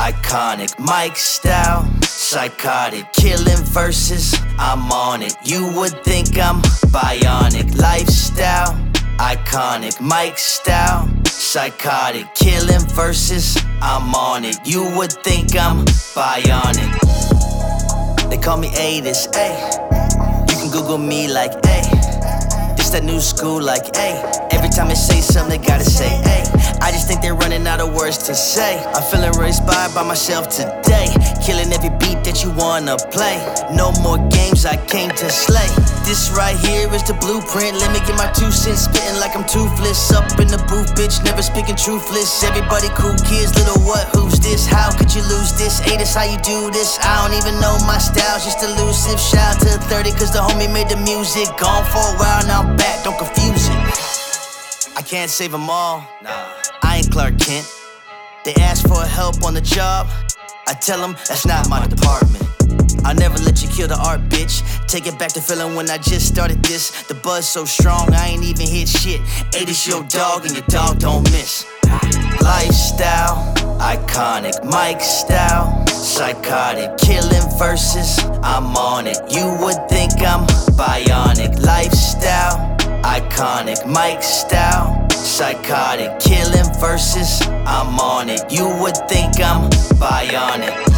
iconic mic style, psychotic, killing verses, I'm on it. You would think I'm bionic, lifestyle, iconic mic style, psychotic, killing verses, I'm on it. You would think I'm bionic. They call me A-this, ayy. You can Google me like, ayy. This that new school like, ayy. Every time they say something, they gotta say, ayy. I just think they're running out of words to say. I'm feeling really inspired by myself today. Killing every beat that you wanna play. No more games, I came to slay. This right here is the blueprint. Let me get my 2 cents, spitting like I'm toothless. Up in the booth, bitch, never speaking truthless. Everybody cool kids, little what, who's this? How could you lose this? Hey, this how you do this? I don't even know my style's just elusive. Shout out to 30, cause the homie made the music. Gone for a while, now I'm back, don't confuse it. I can't save them all, nah. I ain't Clark Kent. They ask for help on the job, I tell them that's not my department. I'll never let you kill the art, bitch. Take it back to feeling when I just started this. The buzz so strong, I ain't even hit shit. A-this your dog and your dog don't miss. Lifestyle, iconic mic style, psychotic, killing verses, I'm on it. You would think I'm bionic. Lifestyle, iconic mic style, psychotic, killing verses, I'm on it. You would think I'm bionic.